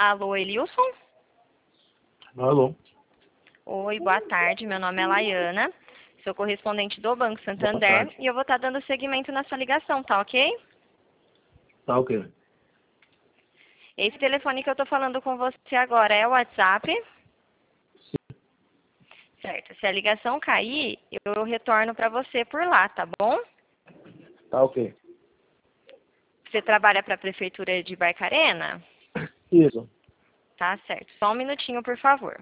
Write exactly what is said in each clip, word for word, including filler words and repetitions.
Alô, Elilson? Alô. Oi, boa tarde. Meu nome é Laiana. Sou correspondente do Banco Boa Santander tarde. e eu vou estar dando seguimento na sua ligação, tá ok? Tá ok. Esse telefone que eu tô falando com você agora é o WhatsApp? Sim. Certo. Se a ligação cair, eu retorno para você por lá, tá bom? Tá ok. Você trabalha para a Prefeitura de Barcarena? Isso. Tá certo. Só um minutinho, por favor.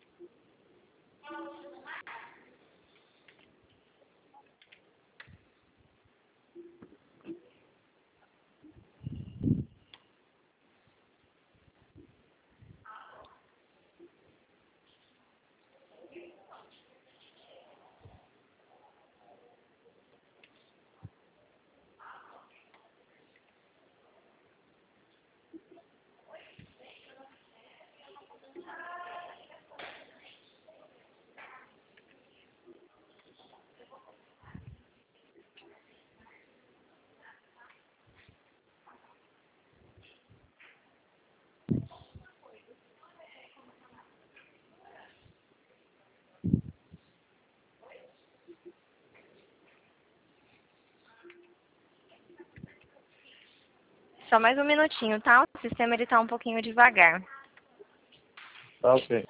Só mais um minutinho, tá? O sistema ele tá um pouquinho devagar. Tá ok.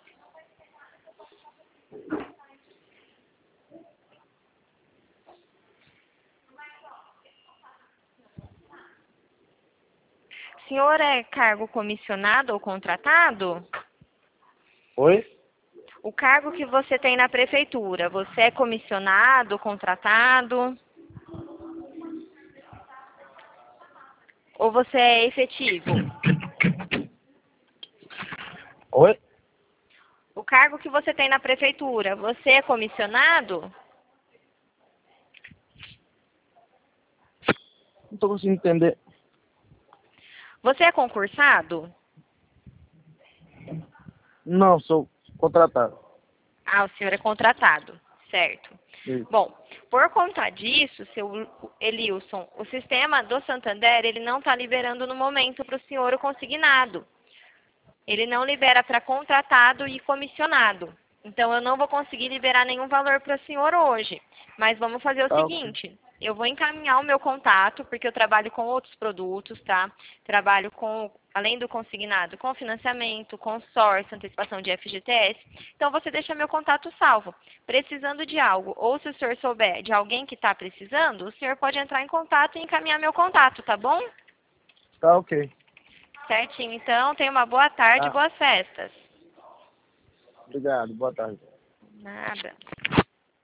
O senhor é cargo comissionado ou contratado? Oi? O cargo que você tem na prefeitura, você é comissionado, contratado? Ou você é efetivo? Oi? O cargo que você tem na prefeitura, você é comissionado? Não tô conseguindo entender. Você é concursado? Não, sou contratado. Ah, o senhor é contratado, certo. Isso. Bom, por conta disso, seu Elilson, o sistema do Santander, ele não está liberando no momento para o senhor o consignado. Ele não libera para contratado e comissionado. Então, eu não vou conseguir liberar nenhum valor para o senhor hoje. Mas vamos fazer o Tá ok. seguinte, eu vou encaminhar o meu contato, porque eu trabalho com outros produtos, tá? Trabalho com, além do consignado, com financiamento, consórcio, antecipação de F G T S. Então, você deixa meu contato salvo. Precisando de algo, ou se o senhor souber de alguém que está precisando, o senhor pode entrar em contato e encaminhar meu contato, tá bom? Tá ok. Certinho, então, tenha uma boa tarde e Tá. boas festas. Obrigado. Boa tarde. Nada.